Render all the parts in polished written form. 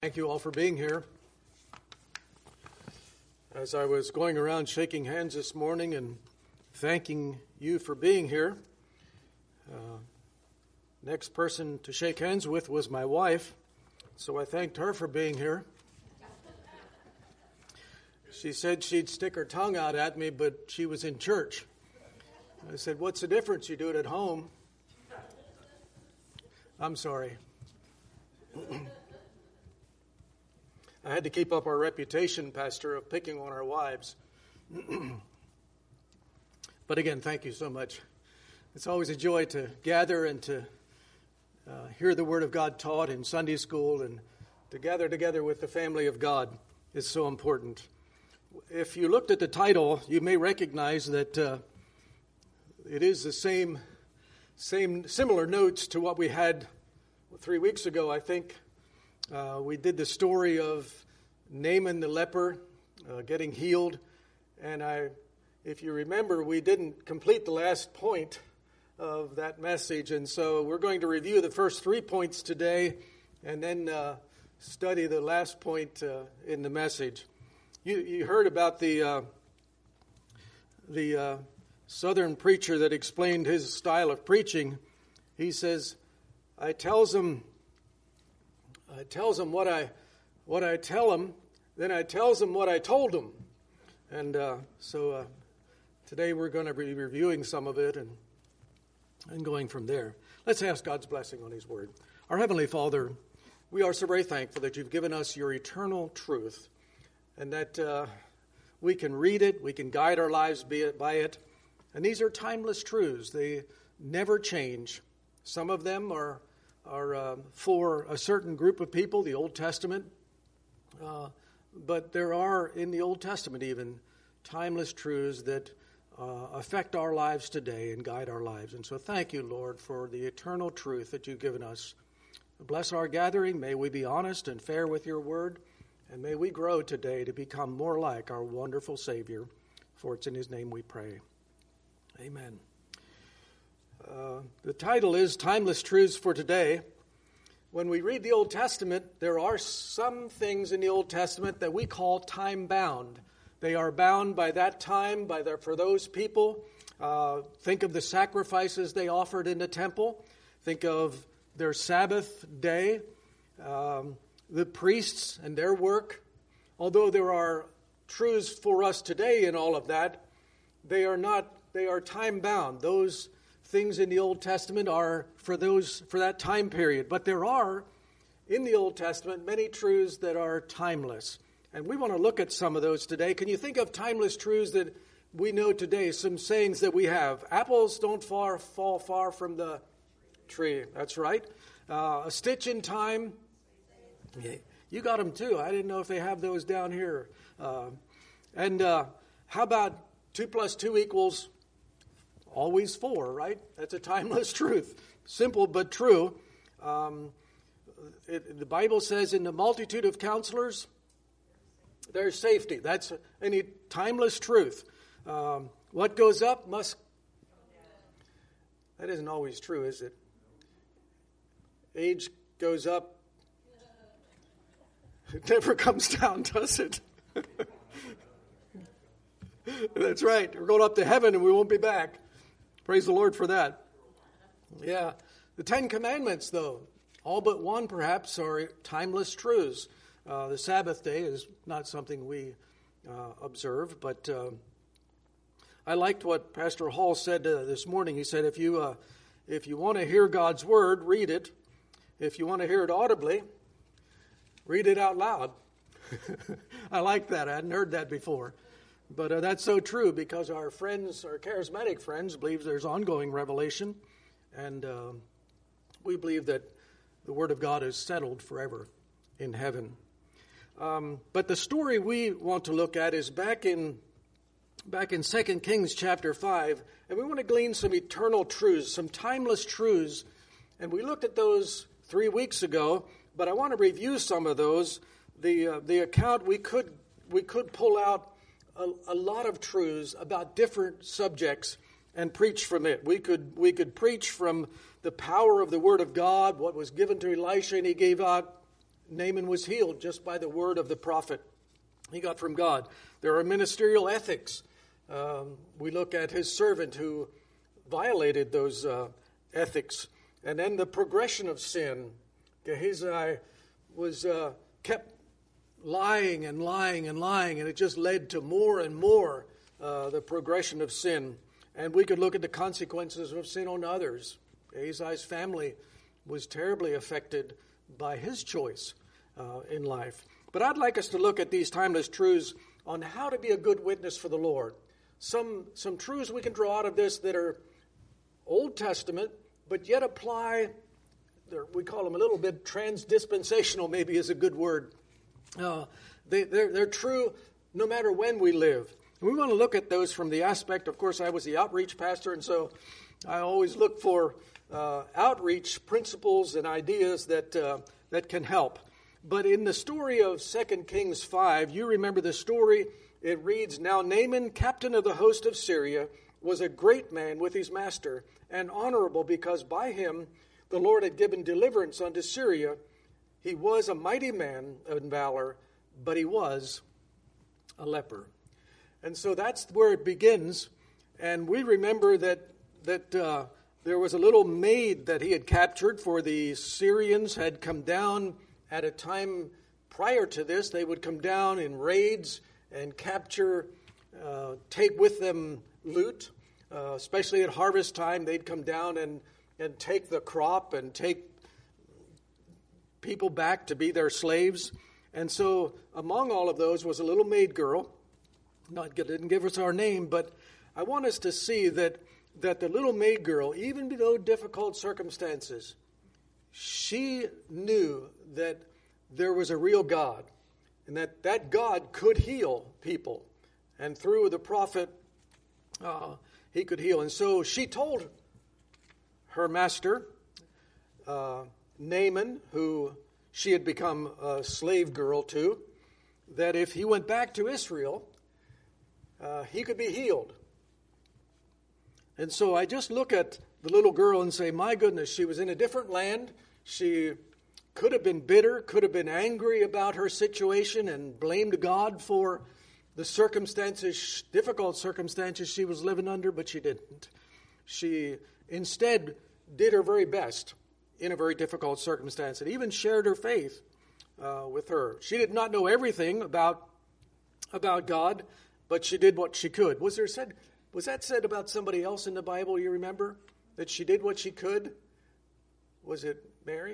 Thank you all for being here. As I was going around shaking hands this morning and thanking you for being here, next person to shake hands with was my wife, so I thanked her for being here. She said she'd stick her tongue out at me, but she was in church. I said, "What's the difference? You do it at home." I'm sorry. I had to keep up our reputation, Pastor, of picking on our wives. But again, thank you so much. It's always a joy to gather and to hear the Word of God taught in Sunday school, and to gather together with the family of God is so important. If you looked at the title, you may recognize that it is the similar notes to what we had 3 weeks ago, I think. We did the story of Naaman the leper getting healed, and if you remember, we didn't complete the last point of that message, and so we're going to review the first 3 points today, and then study the last point in the message. You heard about the Southern preacher that explained his style of preaching. He says, I tells them what I tell them, then I tells them what I told them. And so today we're going to be reviewing some of it and going from there. Let's ask God's blessing on His Word. Our Heavenly Father, we are so very thankful that You've given us Your eternal truth, and that we can read it, we can guide our lives by it. And these are timeless truths. They never change. Some of them are for a certain group of people, the Old Testament. But there are, in the Old Testament even, timeless truths that affect our lives today and guide our lives. And so thank You, Lord, for the eternal truth that You've given us. Bless our gathering. May we be honest and fair with Your Word. And may we grow today to become more like our wonderful Savior. For it's in His name we pray. Amen. The title is Timeless Truths for Today. When we read the Old Testament, there are some things in the Old Testament that we call time-bound. They are bound by that time, for those people. Think of the sacrifices they offered in the temple. Think of their Sabbath day, the priests and their work. Although there are truths for us today in all of that, they are time-bound. Those things in the Old Testament are for that time period. But there are, in the Old Testament, many truths that are timeless. And we want to look at some of those today. Can you think of timeless truths that we know today, some sayings that we have? Apples don't fall far from the tree. That's right. A stitch in time. Yeah, you got them too. I didn't know if they have those down here. And how about 2 + 2 = always 4, right? That's a timeless truth. Simple but true. The Bible says in the multitude of counselors, there's safety. That's any timeless truth. What goes up must... That isn't always true, is it? Age goes up. It never comes down, does it? That's right. We're going up to heaven and we won't be back. Praise the Lord for that. Yeah. The 10 Commandments, though, all but one perhaps, are timeless truths. The Sabbath day is not something we observe, but I liked what Pastor Hall said this morning. He said, if you want to hear God's Word, read it. If you want to hear it audibly, read it out loud. I like that. I hadn't heard that before. But that's so true, because our charismatic friends, believe there's ongoing revelation, and we believe that the Word of God is settled forever in heaven. But the story we want to look at is back in 2 Kings chapter 5, and we want to glean some eternal truths, some timeless truths, and we looked at those 3 weeks ago, but I want to review some of those. The account, we could pull out a lot of truths about different subjects and preach from it. We could preach from the power of the Word of God, what was given to Elisha, and he gave out Naaman was healed just by the word of the prophet he got from God. There are ministerial ethics. We look at his servant who violated those ethics. And then the progression of sin. Gehazi was kept lying and lying and lying, and it just led to more and more the progression of sin. And we could look at the consequences of sin on others. Gehazi's family was terribly affected by his choice in life. But I'd like us to look at these timeless truths on how to be a good witness for the Lord. Some truths we can draw out of this that are Old Testament, but yet apply, we call them a little bit transdispensational, maybe is a good word. They're true no matter when we live. And we want to look at those from the aspect, of course, I was the outreach pastor, and so I always look for outreach principles and ideas that can help. But in the story of 2 Kings 5, you remember the story. It reads, "Now Naaman, captain of the host of Syria, was a great man with his master, and honorable because by him the Lord had given deliverance unto Syria. He was a mighty man in valor, but he was a leper." And so that's where it begins. And we remember that there was a little maid that he had captured, for the Syrians had come down at a time prior to this. They would come down in raids and capture, take with them loot, especially at harvest time. They'd come down and take the crop and take people back to be their slaves. And so among all of those was a little maid girl. Didn't give us our name, but I want us to see that the little maid girl, even below difficult circumstances, she knew that there was a real God and that God could heal people. And through the prophet, he could heal. And so she told her master, Naaman, who she had become a slave girl to, that if he went back to Israel, he could be healed. And so I just look at the little girl and say, my goodness, she was in a different land. She could have been bitter, could have been angry about her situation and blamed God for the circumstances, difficult circumstances she was living under, but she didn't. She instead did her very best in a very difficult circumstance and even shared her faith with her. She did not know everything about God, but she did what she could. Was that said about somebody else in the Bible, you remember? That she did what she could? Was it Mary?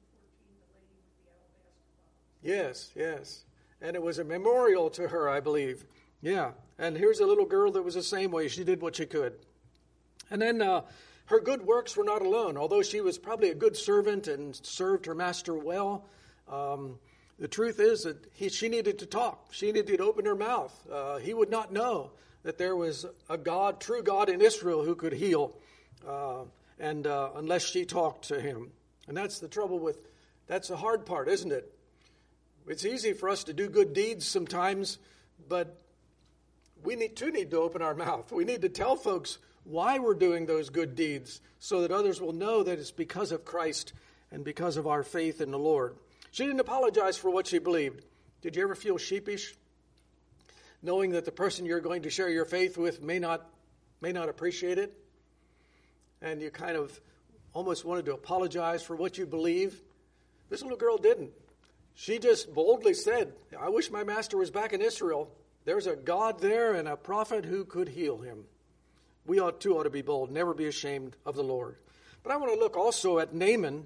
Yes. And it was a memorial to her, I believe. Yeah. And here's a little girl that was the same way. She did what she could. And then her good works were not alone. Although she was probably a good servant and served her master well, the truth is that she needed to talk. She needed to open her mouth. He would not know that there was a God, true God in Israel who could heal unless she talked to him. And that's the trouble that's the hard part, isn't it? It's easy for us to do good deeds sometimes, but we need to open our mouth. We need to tell folks why we're doing those good deeds so that others will know that it's because of Christ and because of our faith in the Lord. She didn't apologize for what she believed. Did you ever feel sheepish, knowing that the person you're going to share your faith with may not appreciate it? And you kind of almost wanted to apologize for what you believe? This little girl didn't. She just boldly said, I wish my master was back in Israel. There's a God there and a prophet who could heal him. We ought to be bold, never be ashamed of the Lord. But I want to look also at Naaman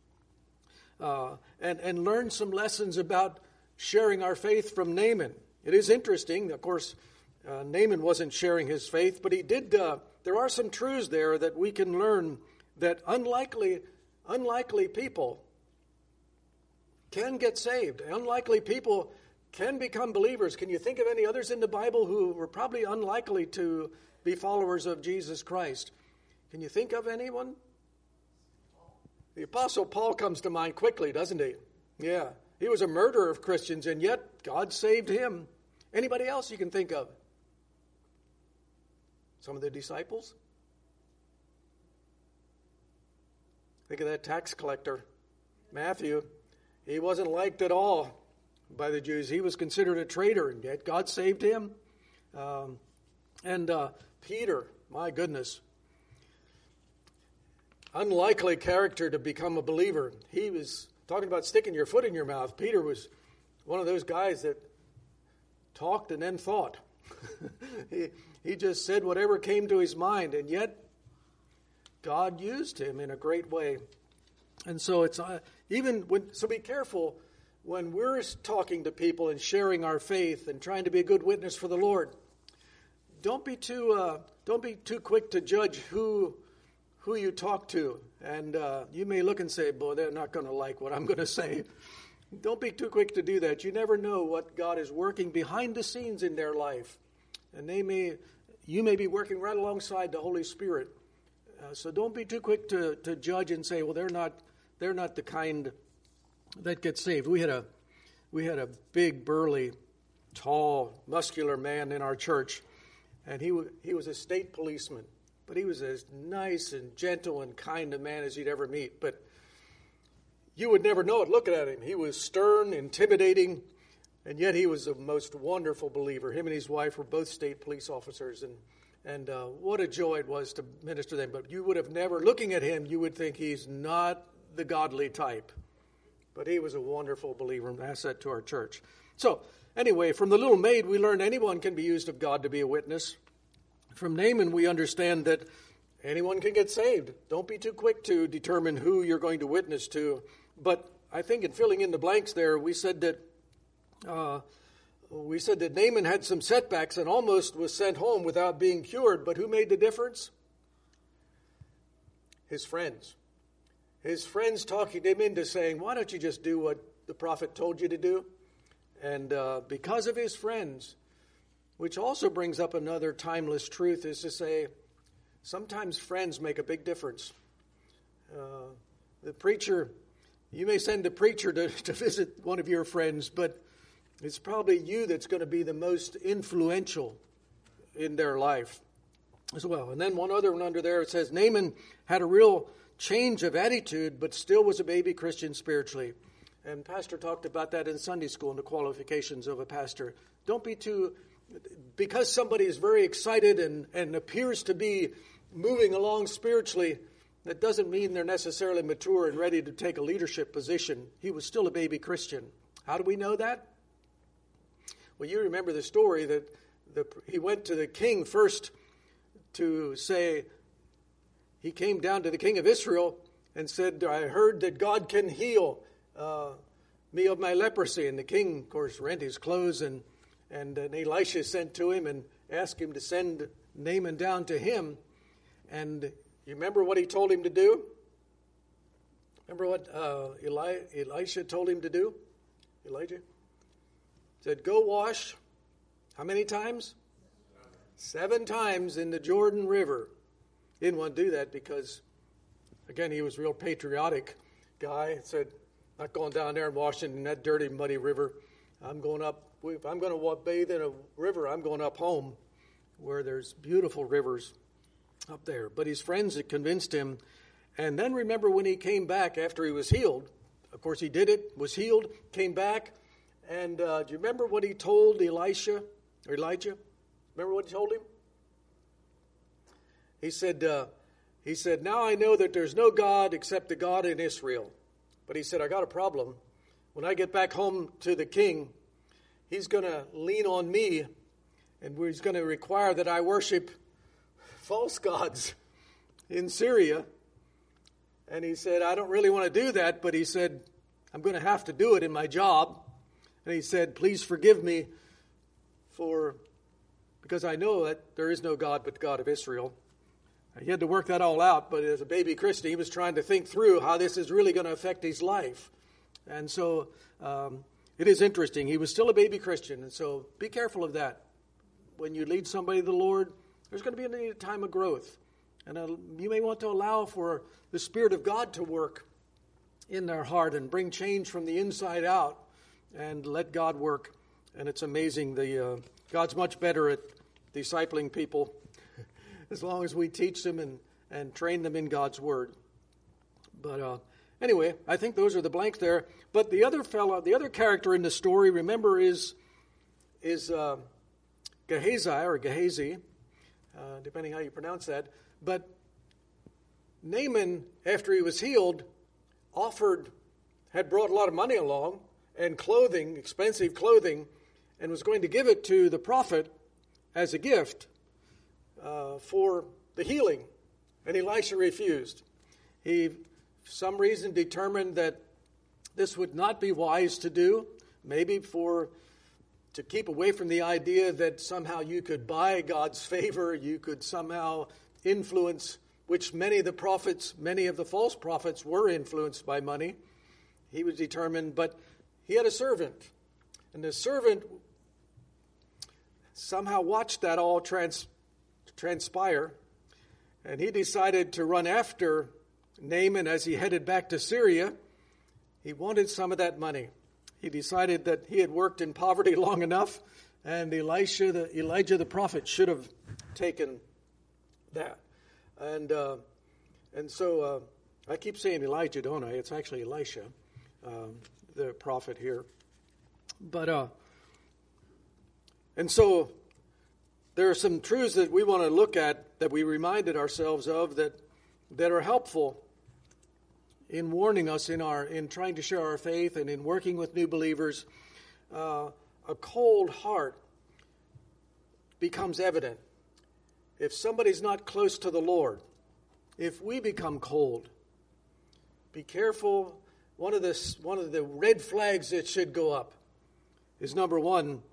and learn some lessons about sharing our faith from Naaman. It is interesting. Of course, Naaman wasn't sharing his faith, but he did. There are some truths there that we can learn that unlikely people can get saved. Unlikely people can become believers. Can you think of any others in the Bible who were probably unlikely to be followers of Jesus Christ? Can you think of anyone? The Apostle Paul comes to mind quickly, doesn't he? Yeah. He was a murderer of Christians, and yet God saved him. Anybody else you can think of? Some of the disciples? Think of that tax collector, Matthew. He wasn't liked at all by the Jews. He was considered a traitor, and yet God saved him. Peter, my goodness, unlikely character to become a believer. He was talking about sticking your foot in your mouth. Peter was one of those guys that talked and then thought. He just said whatever came to his mind, and yet God used him in a great way. And so it's so be careful when we're talking to people and sharing our faith and trying to be a good witness for the Lord. Don't be too quick to judge who you talk to, and you may look and say, "Boy, they're not going to like what I'm going to say." Don't be too quick to do that. You never know what God is working behind the scenes in their life, and you may be working right alongside the Holy Spirit. So don't be too quick to judge and say, "Well, they're not the kind that gets saved." We had a big, burly, tall, muscular man in our church, and he was a state policeman. But he was as nice and gentle and kind a man as you'd ever meet. But you would never know it looking at him. He was stern, intimidating, and yet he was a most wonderful believer. Him and his wife were both state police officers, and what a joy it was to minister to them. But you would have never, looking at him, you would think he's not the godly type. But he was a wonderful believer and asset to our church. So, anyway, from the little maid, we learned anyone can be used of God to be a witness. From Naaman, we understand that anyone can get saved. Don't be too quick to determine who you're going to witness to. But I think in filling in the blanks there, we said that Naaman had some setbacks and almost was sent home without being cured. But who made the difference? His friends. His friends talking him into saying, "Why don't you just do what the prophet told you to do?" And because of his friends, which also brings up another timeless truth, is to say, sometimes friends make a big difference. The preacher, you may send a preacher to visit one of your friends, but it's probably you that's going to be the most influential in their life as well. And then one other one under there, it says, Naaman had a real change of attitude, but still was a baby Christian spiritually. And Pastor talked about that in Sunday school in the qualifications of a pastor. Don't be too... Because somebody is very excited and appears to be moving along spiritually, that doesn't mean they're necessarily mature and ready to take a leadership position. He was still a baby Christian. How do we know that? Well, you remember the story that he went to the king first to say, he came down to the king of Israel and said, "I heard that God can heal me of my leprosy." And the king, of course, rent his clothes, and Elisha sent to him and asked him to send Naaman down to him. And you remember what he told him to do? Remember what Elisha told him to do? Elijah said, "Go wash." How many times? 7 times in the Jordan River. He didn't want to do that because, again, he was a real patriotic guy. He said, "Not going down there and washing in that dirty, muddy river. I'm going up. If I'm going to bathe in a river, I'm going up home where there's beautiful rivers up there." But his friends had convinced him. And then remember when he came back after he was healed. Of course, he did it, was healed, came back. And do you remember what he told Elijah? Remember what he told him? He said, "Now I know that there's no God except the God in Israel." But he said, "I got a problem. When I get back home to the king, he's going to lean on me, and he's going to require that I worship false gods in Syria." And he said, "I don't really want to do that," but he said, "I'm going to have to do it in my job." And he said, "Please forgive me because I know that there is no God but the God of Israel." He had to work that all out, but as a baby Christian, he was trying to think through how this is really going to affect his life. And so it is interesting. He was still a baby Christian, and so be careful of that. When you lead somebody to the Lord, there's going to be a time of growth. And you may want to allow for the Spirit of God to work in their heart and bring change from the inside out and let God work. And it's amazing. God's much better at discipling people as long as we teach them and train them in God's Word. But Anyway, I think those are the blanks there. But the other character in the story, remember, is Gehazi, or Gehazi, depending how you pronounce that. But Naaman, after he was healed, had brought a lot of money along and clothing, expensive clothing, and was going to give it to the prophet as a gift for the healing. And Elisha refused. He, for some reason, determined that this would not be wise to do, maybe to keep away from the idea that somehow you could buy God's favor, you could somehow influence, which many of the false prophets were influenced by money. He was determined, but he had a servant. And the servant somehow watched that all transpire, and he decided to run after Naaman as he headed back to Syria. He wanted some of that money. He decided that he had worked in poverty long enough, and Elijah the prophet should have taken that. And so I keep saying Elijah, don't I? It's actually Elisha, the prophet here. But and so there are some truths that we want to look at, that we reminded ourselves of, that are helpful in warning us in trying to share our faith and in working with new believers. A cold heart becomes evident if somebody's not close to the Lord. If we become cold, be careful. One of the red flags that should go up is, number one,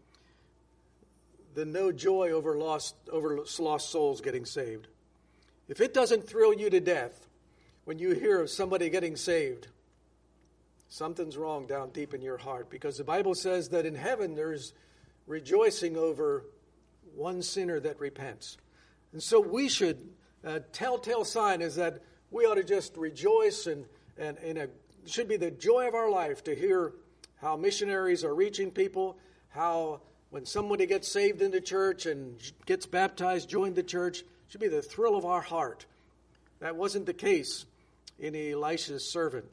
the no joy over lost souls getting saved. If it doesn't thrill you to death when you hear of somebody getting saved, something's wrong down deep in your heart, because the Bible says that in heaven there's rejoicing over one sinner that repents. And so we should, telltale sign is that we ought to just rejoice, and it should be the joy of our life to hear how missionaries are reaching people, how when somebody gets saved in the church and gets baptized, joined the church, it should be the thrill of our heart. That wasn't the case in Elisha's servant.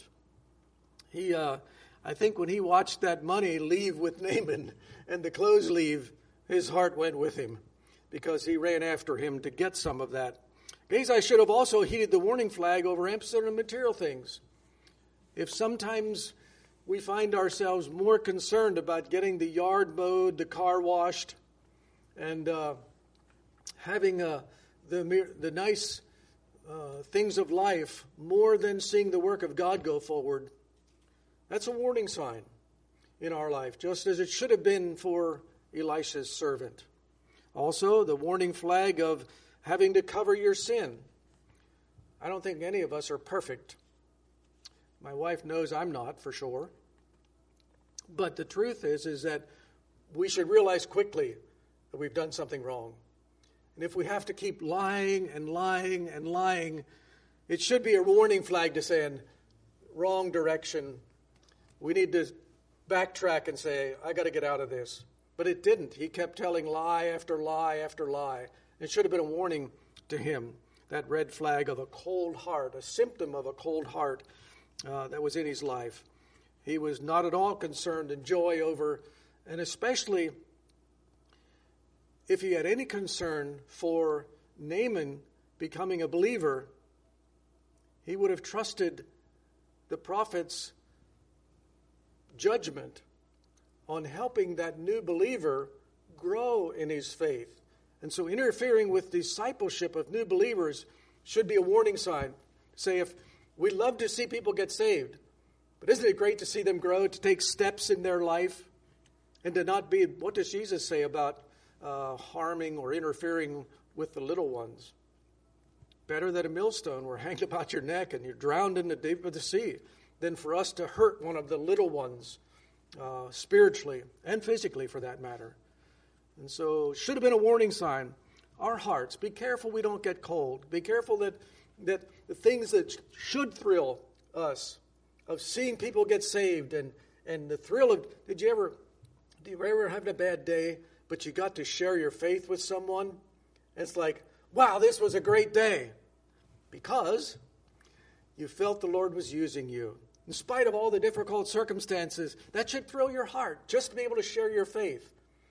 I think when he watched that money leave with Naaman and the clothes leave, his heart went with him, because he ran after him to get some of that. Gehazi should have also heeded the warning flag over emphasis on material things. If sometimes we find ourselves more concerned about getting the yard mowed, the car washed, and having the nice things of life more than seeing the work of God go forward, that's a warning sign in our life, just as it should have been for Elisha's servant. Also, the warning flag of having to cover your sin. I don't think any of us are perfect. My wife knows I'm not, for sure. But the truth is that we should realize quickly that we've done something wrong. And if we have to keep lying and lying and lying, it should be a warning flag to saying, wrong direction. We need to backtrack and say, I got to get out of this. But it didn't. He kept telling lie after lie after lie. It should have been a warning to him, that red flag of a cold heart, a symptom of a cold heart that was in his life. He was not at all concerned in joy over, and especially if he had any concern for Naaman becoming a believer, he would have trusted the prophet's judgment on helping that new believer grow in his faith. And so interfering with discipleship of new believers should be a warning sign. Say, if we love to see people get saved, but isn't it great to see them grow, to take steps in their life, and to not be, what does Jesus say about harming or interfering with the little ones? Better that a millstone were hanged about your neck and you're drowned in the deep of the sea than for us to hurt one of the little ones spiritually and physically, for that matter. And so it should have been a warning sign. Our hearts, be careful we don't get cold. Be careful that the things that should thrill us, of seeing people get saved and the thrill of, do you ever have a bad day, but you got to share your faith with someone? It's like, wow, this was a great day. Because you felt the Lord was using you. In spite of all the difficult circumstances, that should thrill your heart, just to be able to share your faith.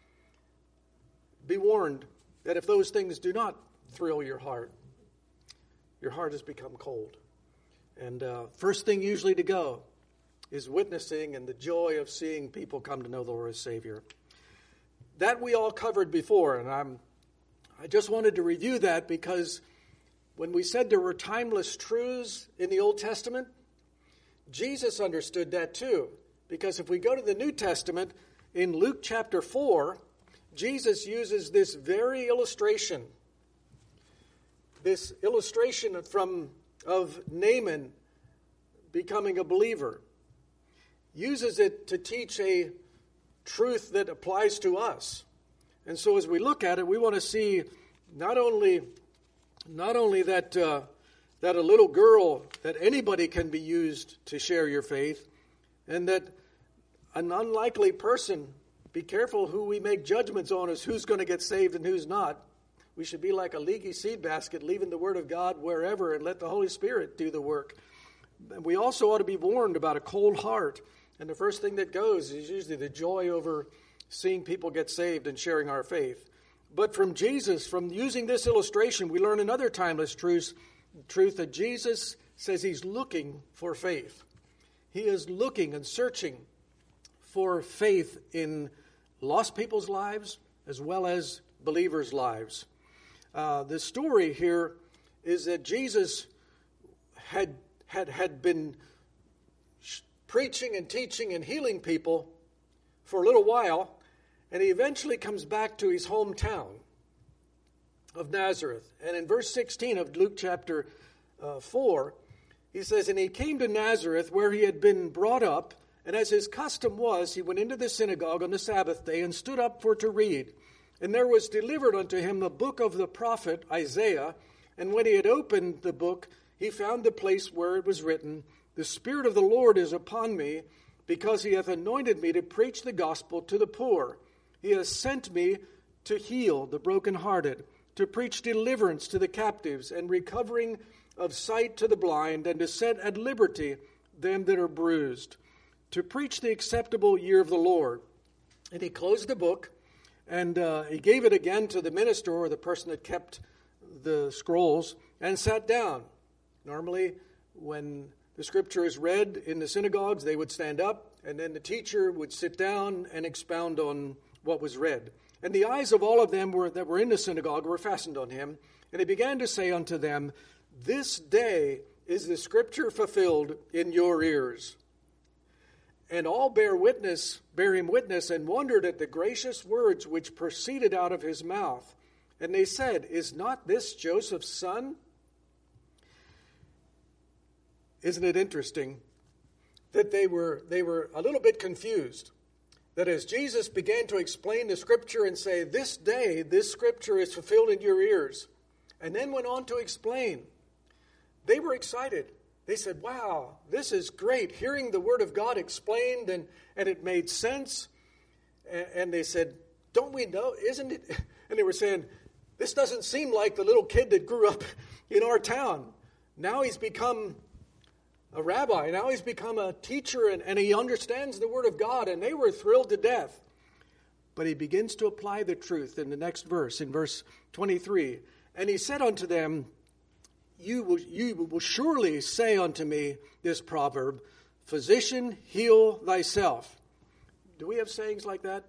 Be warned that if those things do not thrill your heart has become cold. And first thing usually to go is witnessing and the joy of seeing people come to know the Lord as Savior. That we all covered before, and I just wanted to review that because when we said there were timeless truths in the Old Testament, Jesus understood that too. Because if we go to the New Testament, in Luke chapter 4, Jesus uses this very illustration. This illustration of Naaman becoming a believer. Uses it to teach a truth that applies to us. And so as we look at it, we want to see not only that a little girl, that anybody can be used to share your faith, and that an unlikely person, be careful who we make judgments on as who's going to get saved and who's not. We should be like a leaky seed basket, leaving the Word of God wherever and let the Holy Spirit do the work. We also ought to be warned about a cold heart. And the first thing that goes is usually the joy over seeing people get saved and sharing our faith. But from Jesus, from using this illustration, we learn another timeless truth that Jesus says he's looking for faith. He is looking and searching for faith in lost people's lives as well as believers' lives. The story here is that Jesus had been preaching and teaching and healing people for a little while, and he eventually comes back to his hometown of Nazareth. And in verse 16 of Luke chapter 4, he says, "And he came to Nazareth where he had been brought up, and as his custom was, he went into the synagogue on the Sabbath day and stood up for to read. And there was delivered unto him the book of the prophet Isaiah. And when he had opened the book, he found the place where it was written, The Spirit of the Lord is upon me, because he hath anointed me to preach the gospel to the poor. He has sent me to heal the brokenhearted, to preach deliverance to the captives, and recovering of sight to the blind, and to set at liberty them that are bruised, to preach the acceptable year of the Lord." And he closed the book, and he gave it again to the minister, or the person that kept the scrolls, and sat down. Normally, when the scripture is read in the synagogues, they would stand up, and then the teacher would sit down and expound on what was read. And the eyes of all of them that were in the synagogue were fastened on him. And he began to say unto them, "This day is the scripture fulfilled in your ears." And all bear him witness, and wondered at the gracious words which proceeded out of his mouth. And they said, "Is not this Joseph's son?" Isn't it interesting that they were a little bit confused? That as Jesus began to explain the scripture and say, "This day, this scripture is fulfilled in your ears," and then went on to explain, they were excited. They said, "Wow, this is great, hearing the word of God explained, and it made sense." And they said, "Don't we know, isn't it?" And they were saying, "This doesn't seem like the little kid that grew up in our town. Now he's become a rabbi. Now he's become a teacher, and he understands the word of God." And they were thrilled to death. But he begins to apply the truth in the next verse, in verse 23. "And he said unto them, You will surely say unto me this proverb, Physician, heal thyself." Do we have sayings like that?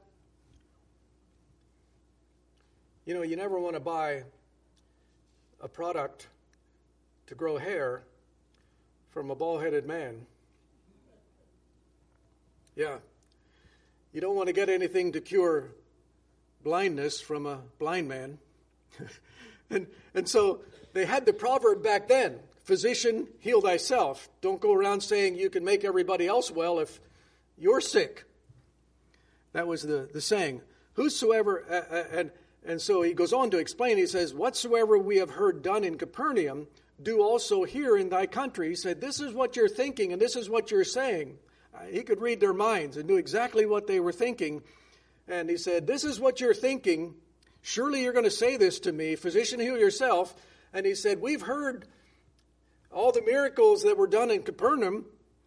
You know, you never want to buy a product to grow hair from a bald-headed man. Yeah. You don't want to get anything to cure blindness from a blind man. And so they had the proverb back then, "Physician, heal thyself." Don't go around saying you can make everybody else well if you're sick. That was the saying. Whosoever, and so he goes on to explain, he says, "Whatsoever we have heard done in Capernaum, do also here in thy country." He said, this is what you're thinking and this is what you're saying. He could read their minds and knew exactly what they were thinking. And he said, "This is what you're thinking. Surely you're going to say this to me, Physician, heal yourself." And he said, "We've heard all the miracles that were done in Capernaum.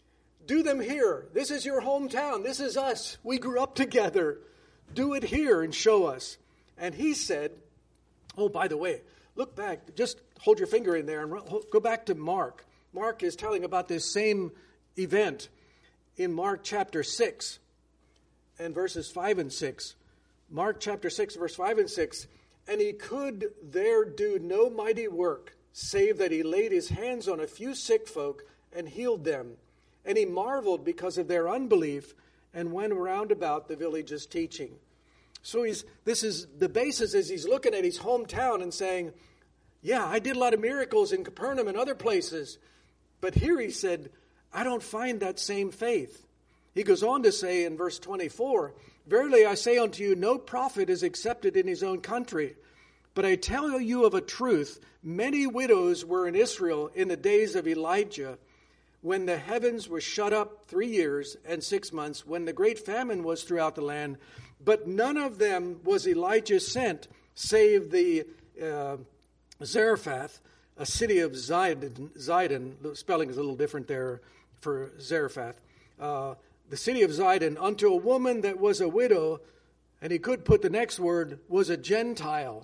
Do them here. This is your hometown. This is us. We grew up together. Do it here and show us. And he said, oh, by the way, look back. Just hold your finger in there and go back to Mark. Mark is telling about this same event in Mark chapter 6 and verses 5 and 6. Mark chapter 6, verse 5 and 6. And he could there do no mighty work, save that he laid his hands on a few sick folk and healed them. And he marveled because of their unbelief and went around about the villages teaching. So this is the basis is he's looking at his hometown and saying, yeah, I did a lot of miracles in Capernaum and other places. But here he said, I don't find that same faith. He goes on to say in verse 24, verily I say unto you, no prophet is accepted in his own country. But I tell you of a truth, many widows were in Israel in the days of Elijah, when the heavens were shut up 3 years and 6 months, when the great famine was throughout the land. But none of them was Elijah sent, save the Zarephath, a city of Zidon. The spelling is a little different there for Zarephath. The city of Zidon, unto a woman that was a widow, and he could put the next word, was a Gentile.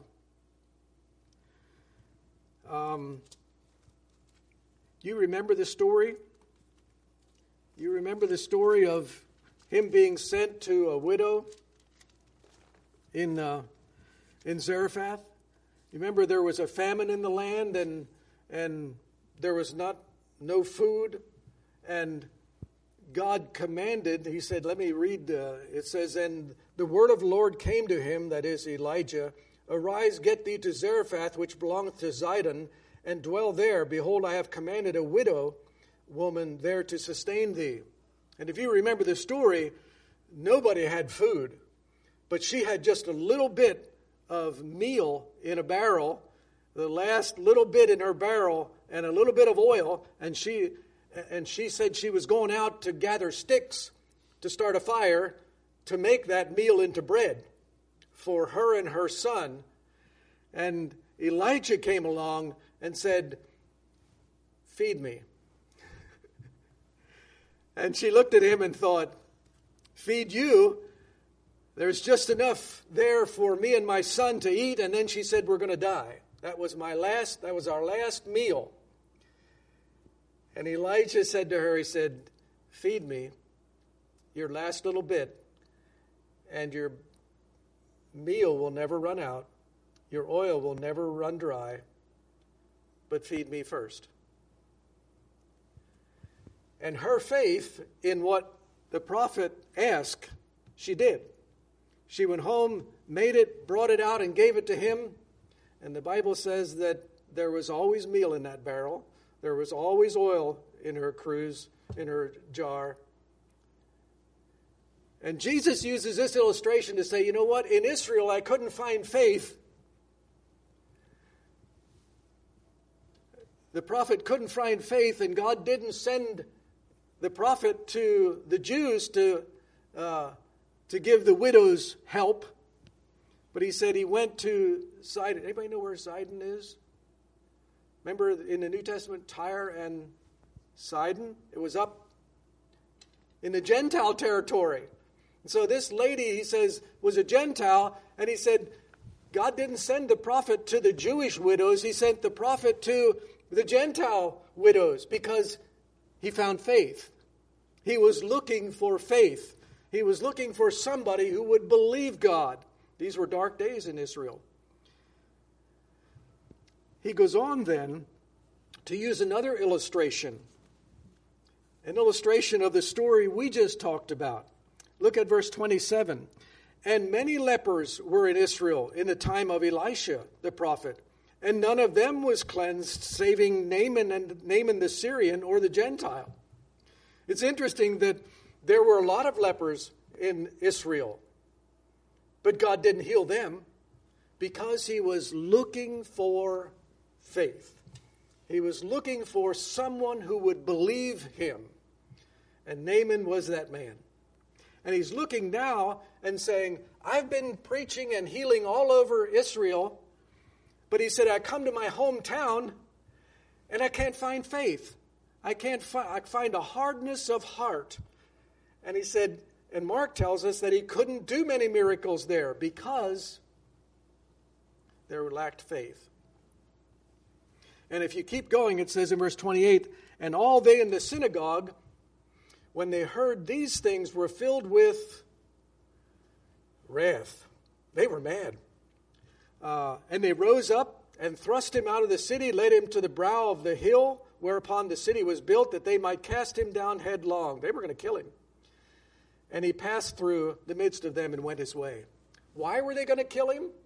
You remember the story? You remember the story of him being sent to a widow in Zarephath? You remember there was a famine in the land and there was no food, and God commanded, he said, let me read, it says, and the word of the Lord came to him, that is Elijah, arise, get thee to Zarephath, which belongeth to Zidon, and dwell there. Behold, I have commanded a widow woman there to sustain thee. And if you remember the story, nobody had food, but she had just a little bit of meal in a barrel, the last little bit in her barrel, and a little bit of oil, and she said she was going out to gather sticks to start a fire to make that meal into bread for her and her son. And Elijah came along and said, feed me. And she looked at him and thought, feed you? There's just enough there for me and my son to eat. And then she said, we're going to die. That was our last meal. And Elijah said to her, he said, feed me your last little bit, and your meal will never run out. Your oil will never run dry, but feed me first. And her faith in what the prophet asked, she did. She went home, made it, brought it out, and gave it to him. And the Bible says that there was always meal in that barrel. There was always oil in her cruse, in her jar. And Jesus uses this illustration to say, you know what? In Israel, I couldn't find faith. The prophet couldn't find faith, and God didn't send the prophet to the Jews to give the widows help. But he said he went to Sidon. Anybody know where Sidon is? Remember in the New Testament, Tyre and Sidon? It was up in the Gentile territory. And so this lady, he says, was a Gentile, and he said, God didn't send the prophet to the Jewish widows. He sent the prophet to the Gentile widows because he found faith. He was looking for faith. He was looking for somebody who would believe God. These were dark days in Israel. He goes on then to use another illustration, an illustration of the story we just talked about. Look at verse 27. And many lepers were in Israel in the time of Elisha the prophet, and none of them was cleansed, saving Naaman the Syrian or the Gentile. It's interesting that there were a lot of lepers in Israel, but God didn't heal them because he was looking for faith. He was looking for someone who would believe him. And Naaman was that man. And he's looking now and saying, I've been preaching and healing all over Israel, but he said, I come to my hometown and I can't find faith. I find a hardness of heart. And he said, and Mark tells us that he couldn't do many miracles there because they lacked faith. And if you keep going, it says in verse 28, and all they in the synagogue, when they heard these things, were filled with wrath. They were mad. And they rose up and thrust him out of the city, led him to the brow of the hill whereupon the city was built, that they might cast him down headlong. They were going to kill him. And he passed through the midst of them and went his way. Why were they going to kill him?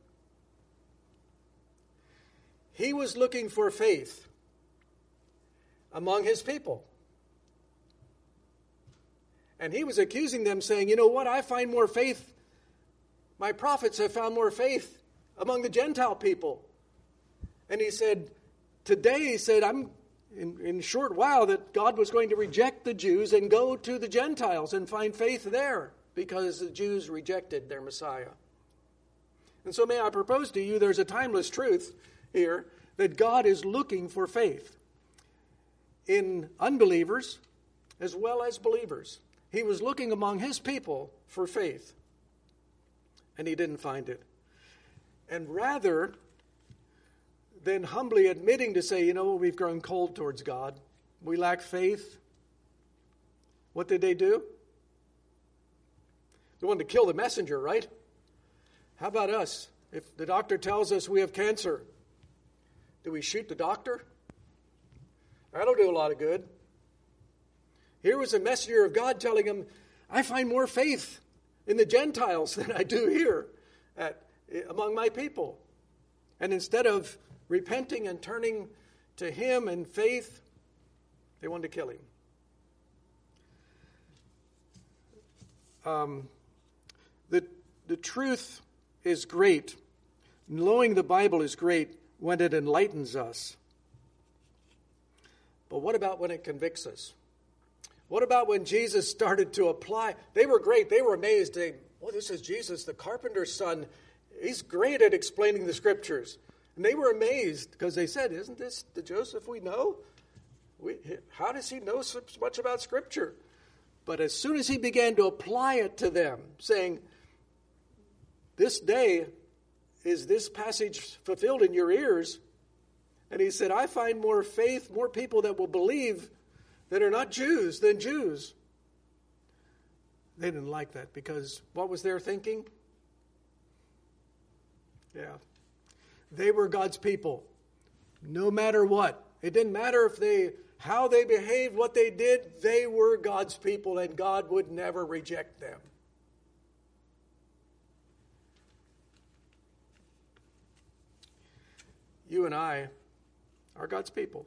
He was looking for faith among his people. And he was accusing them, saying, you know what, I find more faith. My prophets have found more faith among the Gentile people. And he said, today, he said, I'm in a short while that God was going to reject the Jews and go to the Gentiles and find faith there because the Jews rejected their Messiah. And so may I propose to you, there's a timeless truth here that God is looking for faith in unbelievers as well as believers. He was looking among his people for faith, and he didn't find it. And rather than humbly admitting to say, you know, we've grown cold towards God, we lack faith, what did they do? They wanted to kill the messenger, right? How about us? If the doctor tells us we have cancer, do we shoot the doctor? That'll do a lot of good. Here was a messenger of God telling him, I find more faith in the Gentiles than I do here among my people. And instead of repenting and turning to him in faith, they wanted to kill him. The truth is great. Knowing the Bible is great when it enlightens us. But what about when it convicts us? What about when Jesus started to apply? They were great. They were amazed. This is Jesus, the carpenter's son. He's great at explaining the scriptures. And they were amazed because they said, isn't this the Joseph we know? How does he know so much about scripture? But as soon as he began to apply it to them, saying, this day is this passage fulfilled in your ears. And he said, I find more faith, more people that will believe that are not Jews than Jews. They didn't like that because what was their thinking? Yeah. They were God's people. No matter what. It didn't matter how they behaved, what they did. They were God's people and God would never reject them. You and I are God's people.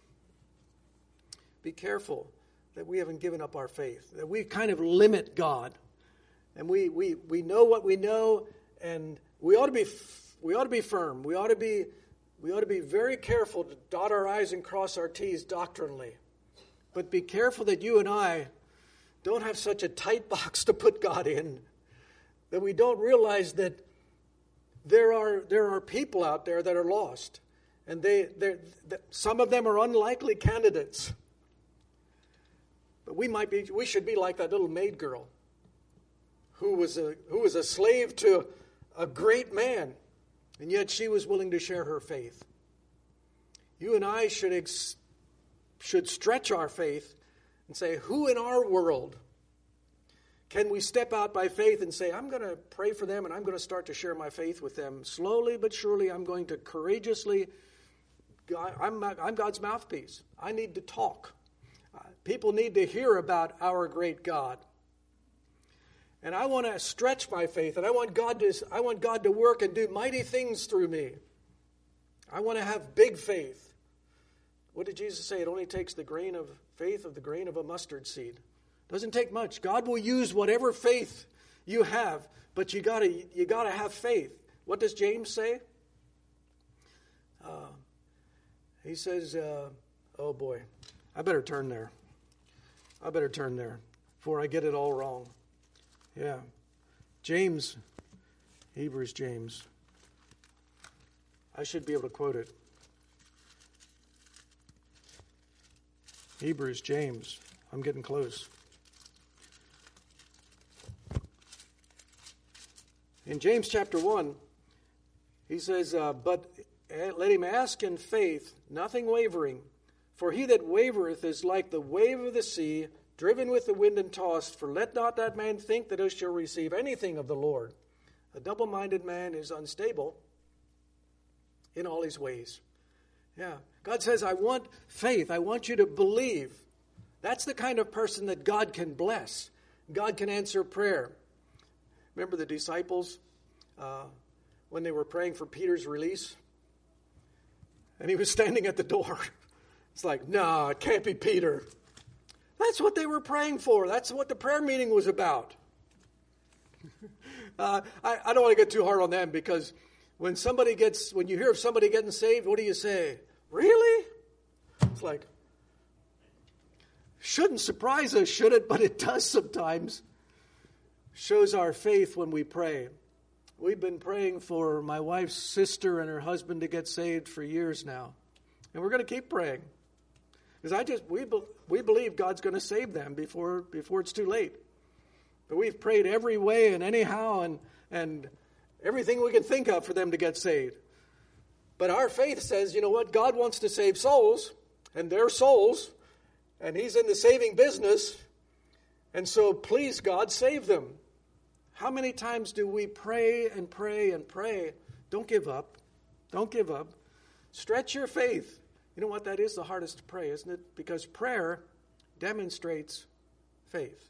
Be careful that we haven't given up our faith, that we kind of limit God. And we know what we know, and we ought to be firm. We ought to be very careful to dot our I's and cross our T's doctrinally. But be careful that you and I don't have such a tight box to put God in, that we don't realize that there are people out there that are lost, and some of them are unlikely candidates. But we should be like that little maid girl who was a slave to a great man, and yet she was willing to share her faith. You and I should stretch our faith and say, who in our world can we step out by faith and say, I'm going to pray for them and I'm going to start to share my faith with them. Slowly but surely, I'm going to courageously, I'm God's mouthpiece. I need to talk. People need to hear about our great God. And I want to stretch my faith, and I want God to work and do mighty things through me. I want to have big faith. What did Jesus say? It only takes the grain of faith of the grain of a mustard seed. Doesn't take much. God will use whatever faith you have, but you gotta have faith. What does James say? He says, oh boy, I better turn there before I get it all wrong. Yeah. James, Hebrews James. I should be able to quote it. Hebrews, James. I'm getting close. In James chapter 1, he says, but let him ask in faith, nothing wavering. For he that wavereth is like the wave of the sea, driven with the wind and tossed. For let not that man think that he shall receive anything of the Lord. A double-minded man is unstable in all his ways. Yeah. God says, I want faith. I want you to believe. That's the kind of person that God can bless. God can answer prayer. Remember the disciples when they were praying for Peter's release? And he was standing at the door. It's like, no, it can't be Peter. That's what they were praying for. That's what the prayer meeting was about. I don't want to get too hard on them, because when you hear of somebody getting saved, what do you say? Really? It's like, shouldn't surprise us, should it? But it does sometimes. Shows our faith when we pray. We've been praying for my wife's sister and her husband to get saved for years now. And we're going to keep praying. Because we believe God's going to save them before it's too late. But we've prayed every way and anyhow and everything we can think of for them to get saved. But our faith says, you know what? God wants to save souls, and their souls, and He's in the saving business. And so please, God, save them. How many times do we pray and pray and pray? Don't give up. Don't give up. Stretch your faith. You know what? That is the hardest to pray, isn't it? Because prayer demonstrates faith.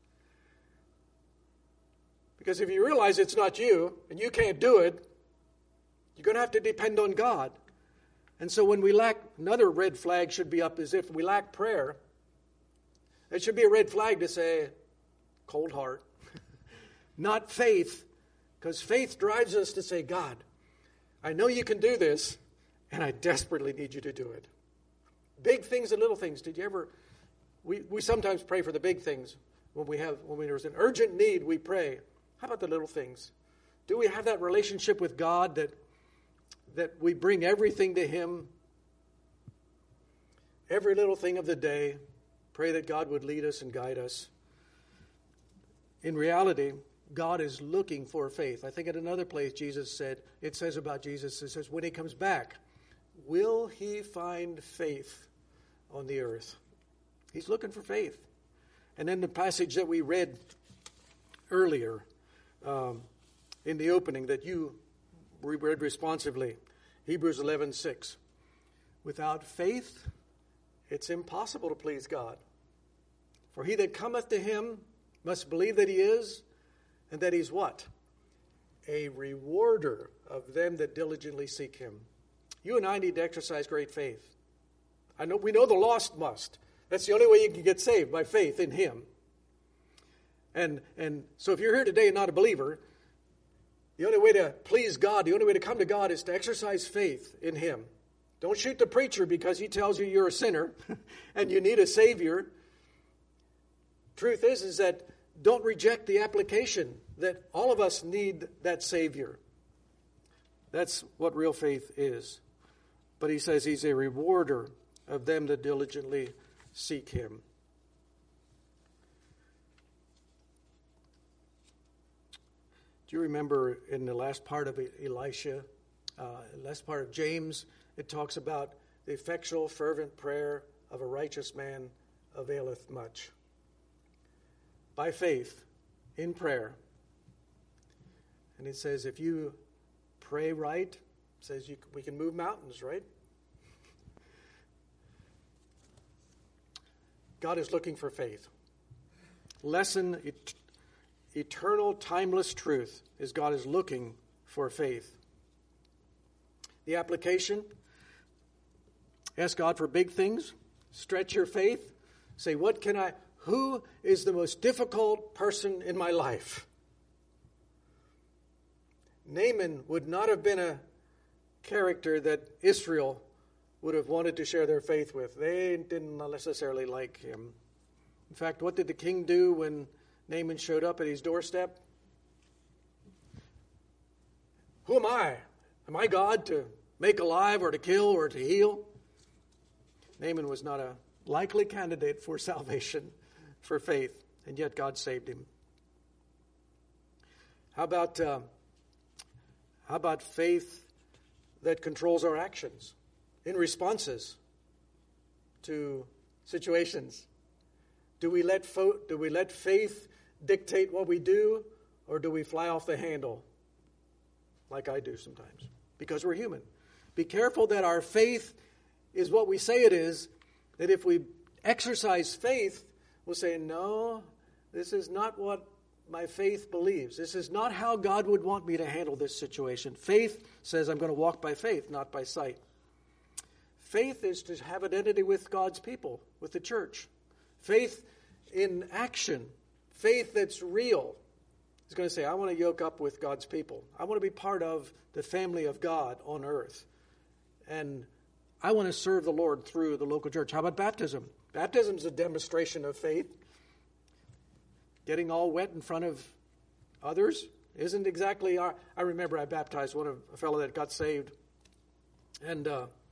Because if you realize it's not you and you can't do it, you're going to have to depend on God. And so when we lack, another red flag should be up, as if we lack prayer. It should be a red flag to say, cold heart. Not faith, because faith drives us to say, God, I know you can do this, and I desperately need you to do it. Big things and little things. Did you ever, we sometimes pray for the big things. When there's an urgent need, we pray. How about the little things? Do we have that relationship with God that we bring everything to Him? Every little thing of the day. Pray that God would lead us and guide us. In reality, God is looking for faith. I think at another place it says about Jesus, it says, when He comes back, will He find faith on the earth? He's looking for faith. And then the passage that we read earlier in the opening that you read responsively, Hebrews 11:6. Without faith, it's impossible to please God. For he that cometh to Him must believe that He is, and that He's what? A rewarder of them that diligently seek Him. You and I need to exercise great faith. We know the lost must. That's the only way you can get saved, by faith in Him. And so if you're here today and not a believer, the only way to please God, the only way to come to God is to exercise faith in Him. Don't shoot the preacher because he tells you you're a sinner and you need a Savior. Truth is that don't reject the application that all of us need that Savior. That's what real faith is. But he says He's a rewarder of them that diligently seek Him. Do you remember in the last part of Elisha, last part of James, it talks about the effectual, fervent prayer of a righteous man availeth much. By faith, in prayer. And it says if you pray right, it says we can move mountains, right? God is looking for faith. Lesson, eternal, timeless truth is God is looking for faith. The application, ask God for big things. Stretch your faith. Say, who is the most difficult person in my life? Naaman would not have been a character that Israel would have wanted to share their faith with. They didn't necessarily like him. In fact, what did the king do when Naaman showed up at his doorstep? Who am I? Am I God to make alive or to kill or to heal? Naaman was not likely candidate for salvation, for faith, and yet God saved him. How about faith that controls our actions in responses to situations? Do we let faith dictate what we do, or do we fly off the handle like I do sometimes? Because we're human. Be careful that our faith is what we say it is, that if we exercise faith, we'll say, no, this is not what my faith believes. This is not how God would want me to handle this situation. Faith says I'm going to walk by faith, not by sight. Faith is to have identity with God's people, with the church. Faith in action. Faith that's real. He's going to say, I want to yoke up with God's people. I want to be part of the family of God on earth. And I want to serve the Lord through the local church. How about baptism? Baptism is a demonstration of faith. Getting all wet in front of others isn't exactly I remember I baptized a fellow that got saved. And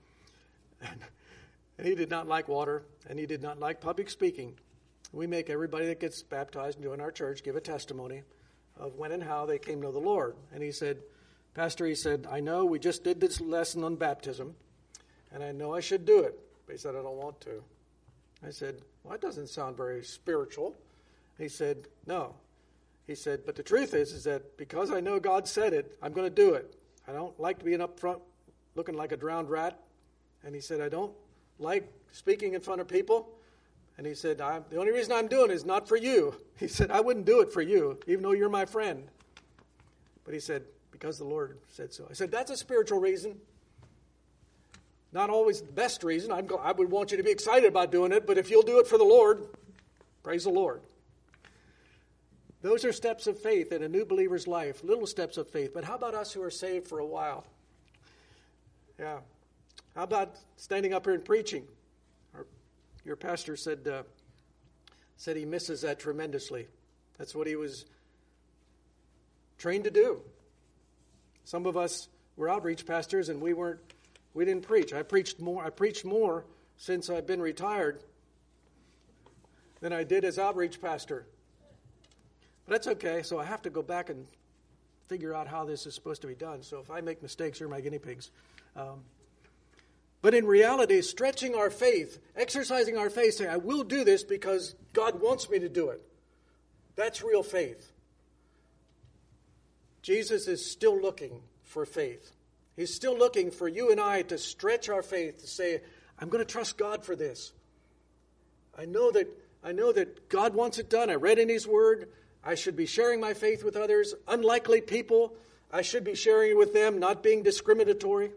he did not like water, and he did not like public speaking. We make everybody that gets baptized and join our church give a testimony of when and how they came to know the Lord. And he said, Pastor, he said, I know we just did this lesson on baptism, and I know I should do it. But he said, I don't want to. I said, well, that doesn't sound very spiritual. He said, no. He said, but the truth is that because I know God said it, I'm going to do it. I don't like being up front looking like a drowned rat. And he said, I don't like speaking in front of people. And he said, the only reason I'm doing it is not for you. He said, I wouldn't do it for you, even though you're my friend. But he said, because the Lord said so. I said, that's a spiritual reason. Not always the best reason. I would want you to be excited about doing it, but if you'll do it for the Lord, praise the Lord. Those are steps of faith in a new believer's life, little steps of faith. But how about us who are saved for a while? Yeah. How about standing up here and preaching? Your pastor said he misses that tremendously. That's what he was trained to do. Some of us were outreach pastors, and we didn't preach. I preached more since I've been retired than I did as outreach pastor. But that's okay. So I have to go back and figure out how this is supposed to be done. So if I make mistakes, you're my guinea pigs. But in reality, stretching our faith, exercising our faith, saying, I will do this because God wants me to do it. That's real faith. Jesus is still looking for faith. He's still looking for you and I to stretch our faith, to say, I'm going to trust God for this. I know that God wants it done. I read in His Word. I should be sharing my faith with others. Unlikely people, I should be sharing it with them, not being discriminatory.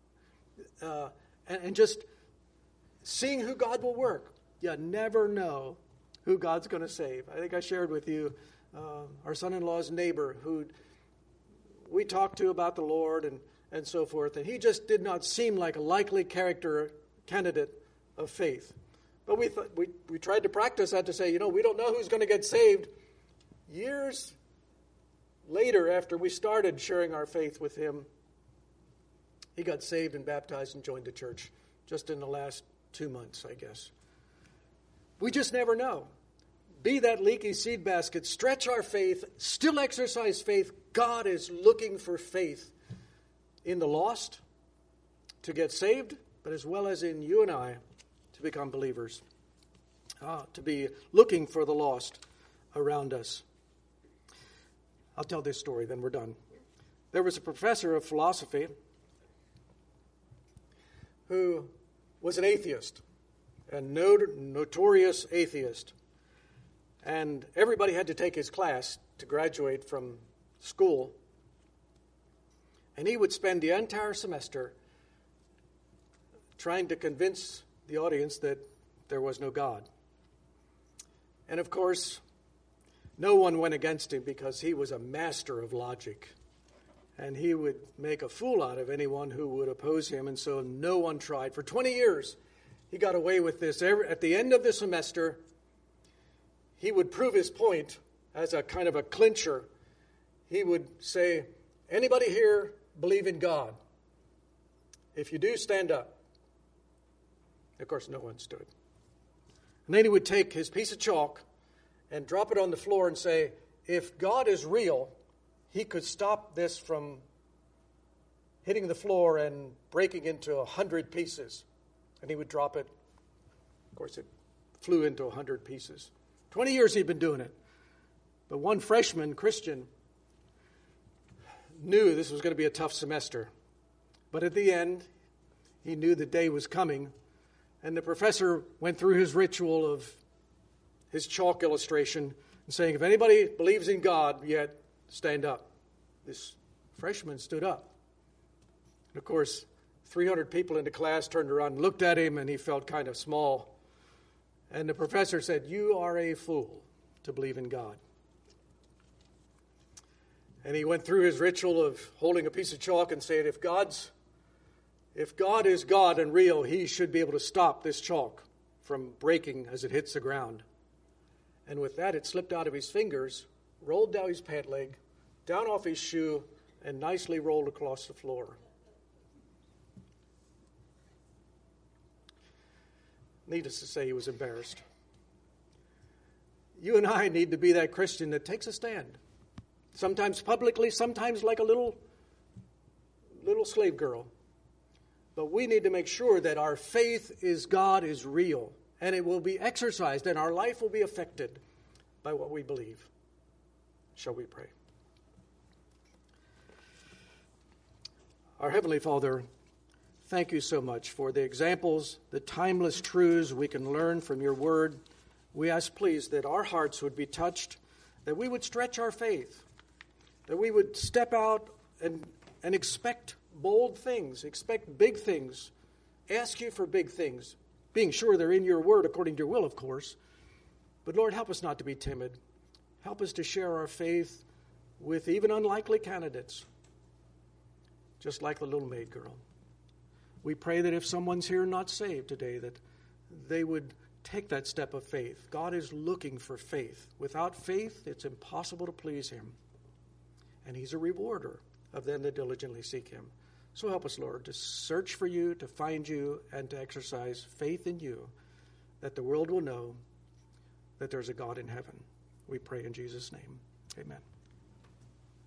And just seeing who God will work. You never know who God's going to save. I think I shared with you our son-in-law's neighbor who we talked to about the Lord and so forth. And he just did not seem like a likely candidate of faith. But we tried to practice that to say, we don't know who's going to get saved. Years later, after we started sharing our faith with him, he got saved and baptized and joined the church just in the last 2 months, I guess. We just never know. Be that leaky seed basket. Stretch our faith. Still exercise faith. God is looking for faith in the lost to get saved, but as well as in you and I to become believers. To be looking for the lost around us. I'll tell this story, then we're done. There was a professor of philosophy who was an atheist, a notorious atheist. And everybody had to take his class to graduate from school. And he would spend the entire semester trying to convince the audience that there was no God. And of course, no one went against him because he was a master of logic. And he would make a fool out of anyone who would oppose him, and so no one tried. For 20 years, he got away with this. At the end of the semester, he would prove his point as a kind of a clincher. He would say, anybody here believe in God? If you do, stand up. Of course, no one stood. And then he would take his piece of chalk and drop it on the floor and say, if God is real, he could stop this from hitting the floor and breaking into 100 pieces. And he would drop it. Of course, it flew into 100 pieces. 20 years he'd been doing it. But one freshman Christian knew this was going to be a tough semester. But at the end, he knew the day was coming. And the professor went through his ritual of his chalk illustration and saying, if anybody believes in God yet, stand up. This freshman stood up. And of course, 300 people in the class turned around and looked at him, and he felt kind of small. And the professor said, you are a fool to believe in God. And he went through his ritual of holding a piece of chalk and saying, if God is God and real, he should be able to stop this chalk from breaking as it hits the ground. And with that, it slipped out of his fingers, rolled down his pant leg, down off his shoe, and nicely rolled across the floor. Needless to say, he was embarrassed. You and I need to be that Christian that takes a stand. Sometimes publicly, sometimes like a little slave girl. But we need to make sure that our faith is God is real, and it will be exercised, and our life will be affected by what we believe. Shall we pray? Our Heavenly Father, thank you so much for the examples, the timeless truths we can learn from your word. We ask, please, that our hearts would be touched, that we would stretch our faith, that we would step out and expect bold things, expect big things, ask you for big things, being sure they're in your word according to your will, of course. But Lord, help us not to be timid. Help us to share our faith with even unlikely candidates, just like the little maid girl. We pray that if someone's here not saved today, that they would take that step of faith. God is looking for faith. Without faith, it's impossible to please him. And he's a rewarder of them that diligently seek him. So help us, Lord, to search for you, to find you, and to exercise faith in you, that the world will know that there's a God in heaven. We pray in Jesus' name. Amen.